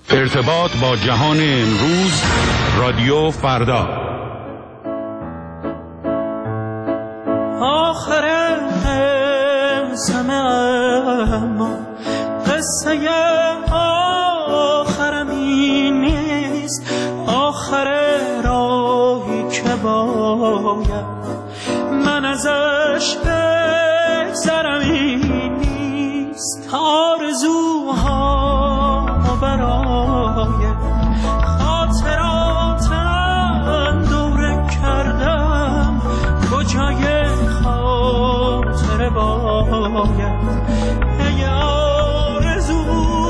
ارتباط با جهان امروز، رادیو فردا. آخر همه اما قصه آخرم این نیست، آخر راهی که باید من ازش بگذرم این نیست. آرزوها برای خاطراتم دوره کردم، کجای خاطر باید ای آرزو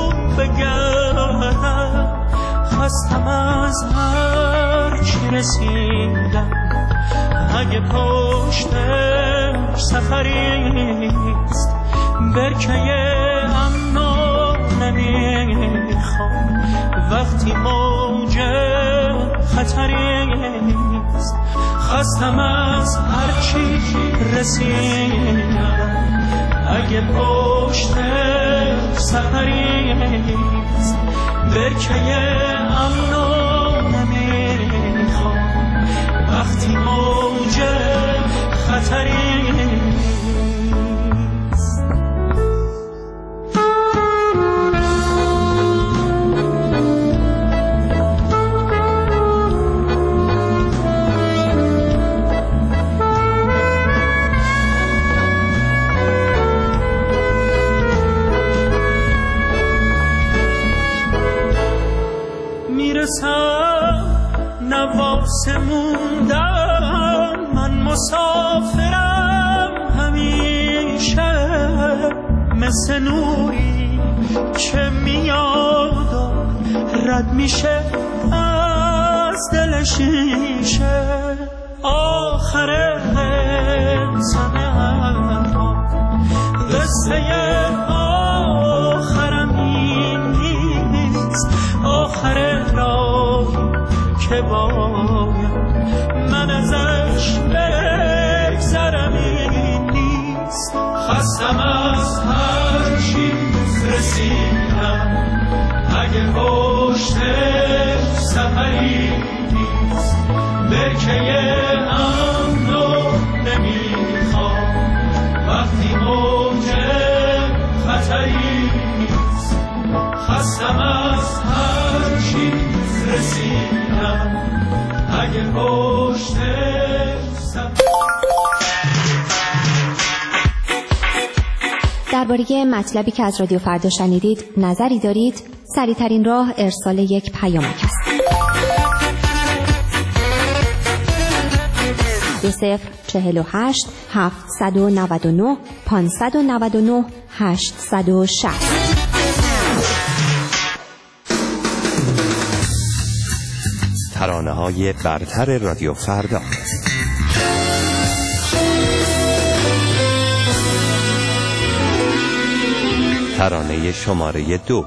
بگردم. خستم از هر چی رسیدم، اگه پشتش سفریست برکه امنا نمیخوام. وقتی موج خطریست خستم از هر چی رسیدم، اگه پشتش سفریست برکه امنا نمیخوام. وقتی موج خطریست. نواسه موندم من مسافرم همیشه، مثل نوری که میاد و رد میشه از دل شیشه. آخر زمه اما قصه آخرم این نیست، آخر راهی که باید من ازش بگذرم این نیست. خستم از هر چی رسیدم، اگه پشتش سفری نیست برکه امنو نمیخوام. وقتی موج خطری نیست خستم از هر چی رسیدم، اگه درباره مطلبی که از رادیو فردا شنیدید نظری دارید؟ سریع‌ترین راه ارسال یک پیامک است. 2048 799 599 860. ترانه‌های برتر رادیو فردا. ترانه شماره 2.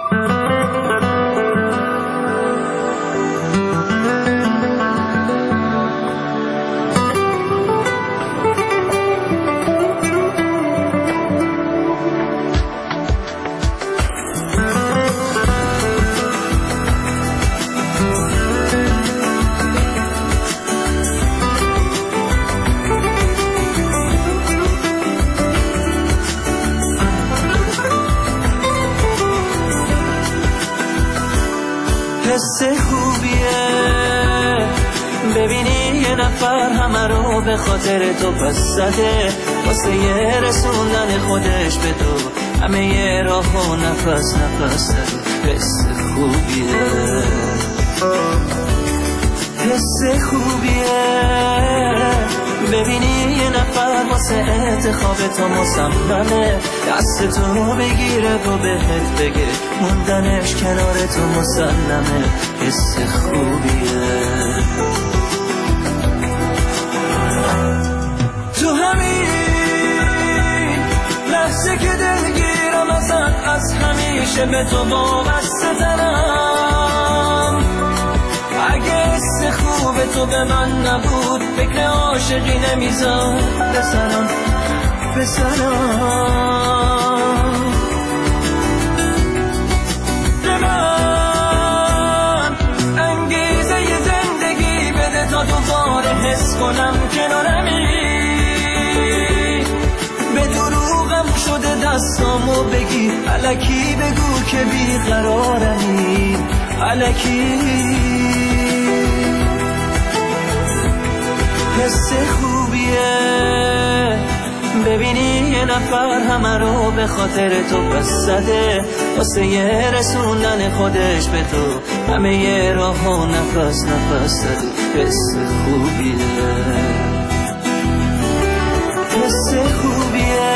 حس خوبیه ببینی یه نفر همه رو به خاطر تو پس زده، واسه یه رسوندن خودش به تو همه یه راه و نفس نفس زده. حس خوبیه، حس خوبیه ببینی یه نفر واسه انتخاب تو مصممه، دست تو بگیره و بهت بگه موندنش کنار تو مسلمه. حس خوبیه. تو همین لحظه که دلگیرم ازت از همیشه به تو وابسته ترم، اگه حس خوب تو به من نبود فکر عاشقی نمیذار بسرم به من کنم کنارمی، به دروغم شده دستامو بگی، الکی بگو که بیقرارمی، الکی. حس خوبیه ببینی یه نفر همه رو به خاطر تو بس زده، واسه یه رسوندن خودش به تو همه یه راه و نفس نفس زده. حس خوبیه، حس خوبیه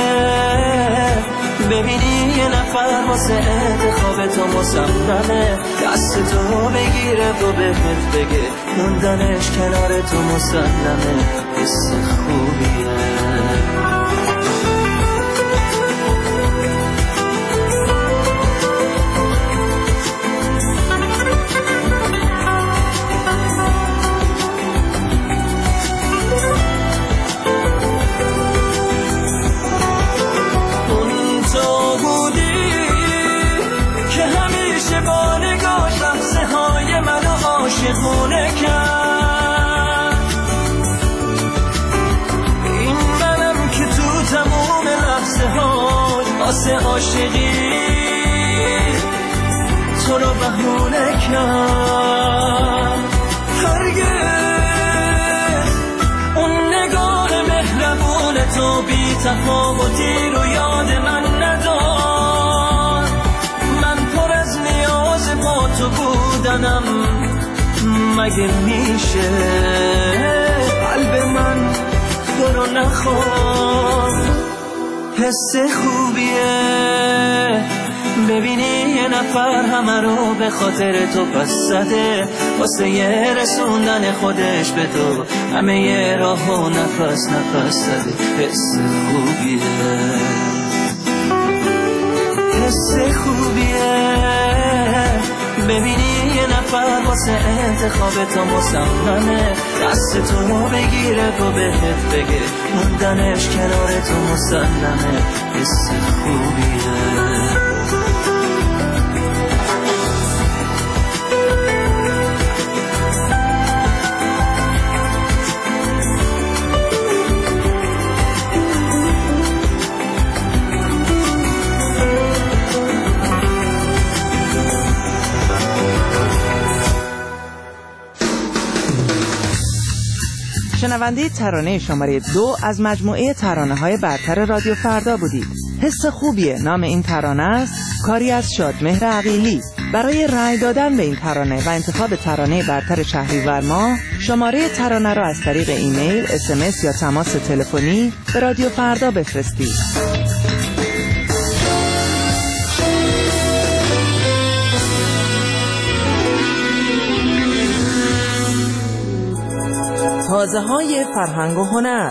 ببینی یه نفر واسه انتخاب تو مصممه، دست تو بگیره و بهت بگه موندنش کنار تو مسلمه. حس خوبیه. عاشقونه کرد این منم که تو تموم لحظه هاش واسه عاشقی تو رو بهونه کرد. هرگز اون نگاه مهربون تو بی تفاوتی رو یاد من ندار، من پر از نیاز با تو بودنم، مگه میشه قلب من تو رو نخواد. حس خوبیه ببینی یه نفر همه رو به خاطر تو پس زده، واسه یه رسوندن خودش به تو همه یه راه و نفس نفس زده. حس خوبیه، حس خوبیه ببینی یه نفر واسه انتخاب تو مصممه، دست تو بگیره و بهت بگه موندنش کنار تو مسلمه. حس خوبیه. شنونده ترانه شماره 2 از مجموعه ترانه‌های برتر رادیو فردا بودید. حس خوبیه نام این ترانه است، کاری از شادمهر عقیلی. برای رأی دادن به این ترانه و انتخاب ترانه برتر شهریور ماه شماره ترانه را از طریق ایمیل، SMS یا تماس تلفنی به رادیو فردا بفرستید. تازه‌های فرهنگ و هنر.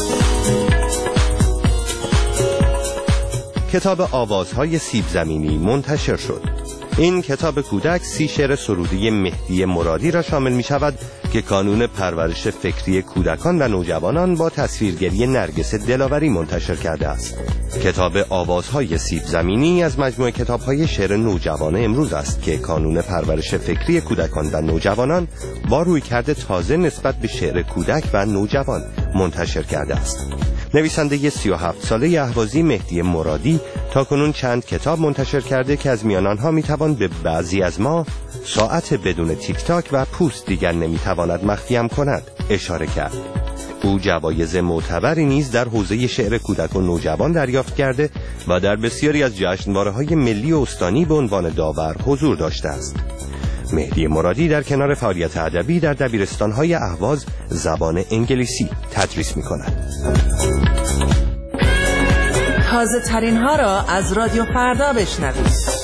کتاب آوازهای سیب زمینی منتشر شد. این کتاب کودک 30 شعر سرودی مهدی مرادی را شامل می شود که کانون پرورش فکری کودکان و نوجوانان با تصویرگری نرگس دلاوری منتشر کرده است. کتاب آوازهای سیب زمینی از مجموعه کتاب‌های شعر نوجوان امروز است که کانون پرورش فکری کودکان و نوجوانان با رویکرد تازه نسبت به شعر کودک و نوجوان منتشر کرده است. نویسنده 37 ساله اهوازی مهدی مرادی تاکنون چند کتاب منتشر کرده که از میان آنها میتوان به بعضی از ما ساعت بدون تیک تاک و پوست دیگر نمیتواند مخفیم کند اشاره کرد. او جوایز معتبری نیز در حوزه شعر کودک و نوجوان دریافت کرده و در بسیاری از جشنواره‌های ملی و استانی به عنوان داور حضور داشته است. مهدی مرادی در کنار فعالیت ادبی در دبیرستان‌های اهواز زبان انگلیسی تدریس می‌کند. تازه ترین ها را از رادیو فردا بشنوید.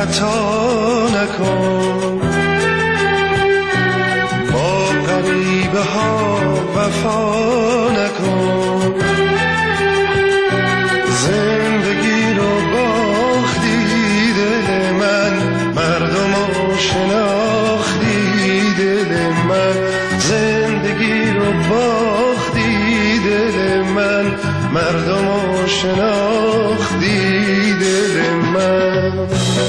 خطا نکن، با غریبه ها وفا نکن. زندگی رو باختی دل من، مردم رو شناختی دل من. زندگی رو باختی دل من، مردم رو شناختی دل من.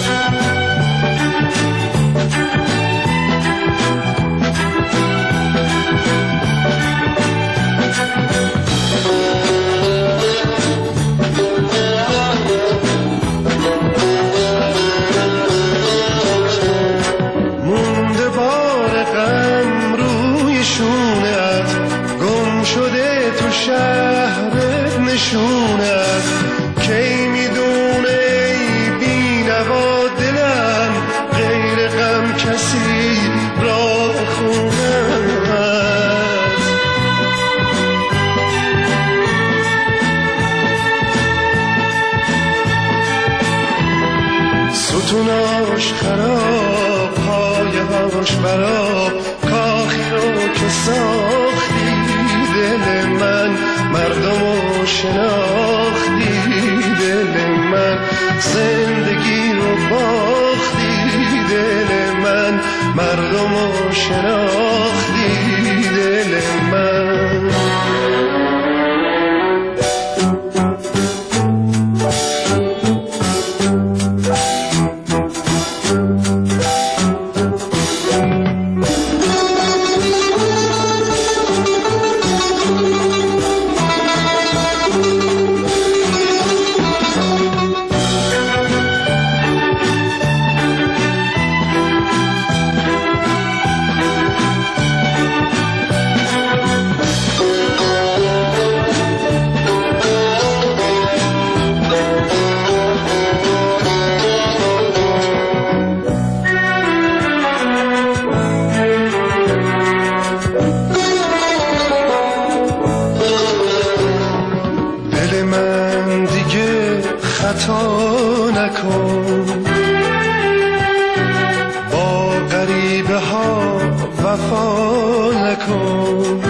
مونده بار غم روی شونت، گم شده تو شهرت نشونت. کی میدونه ای بی‌نوا دلم، غیر غم کسی راه خونت. ستوناش خراب، پایه‌هاش براب، کاخی رو که ساختی دل من، مردم رو شناختی دل من. زندگی رو باختی دل من، مردم رو شناختی دل من. خطا نکن، با غریبه ها وفا نکن.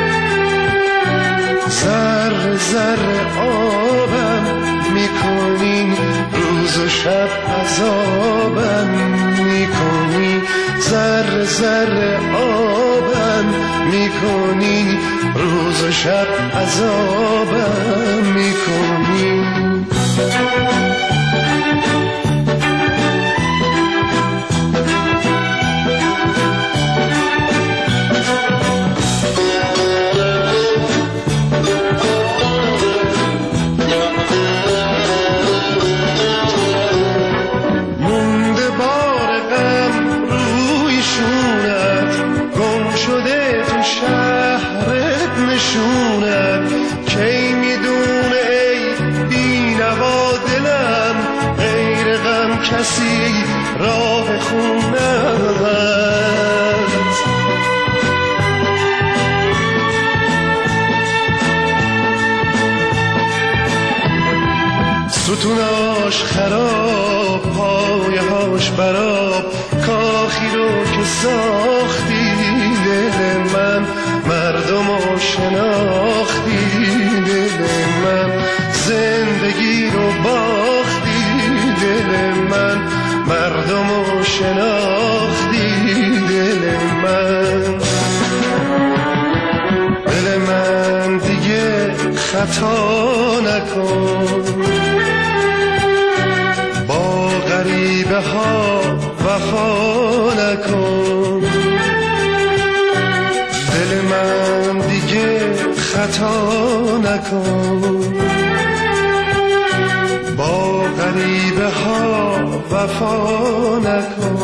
ذره ذره آبم میکنی، روز و شب عذابم میکنی. ذره ذره آبم میکنی، روز و شب عذابم میکنی. مونده بار غم روی شونت، گم شده تو شهرت نشونت. کی میدونه ای بی‌نوا دلم، غیر غم کسی راه خونت. ستوناش خراب، پایه‌هاش براب، کاخی رو که ساختی دل من، مردم رو شناختی دل من. زندگی رو باختی دل من، مردم رو شناختی دل من. دل من دیگه خطا نکن، با غریبه ها وفا نکن. دل من دیگه خطا نکن، با غریبه ها وفا نکن.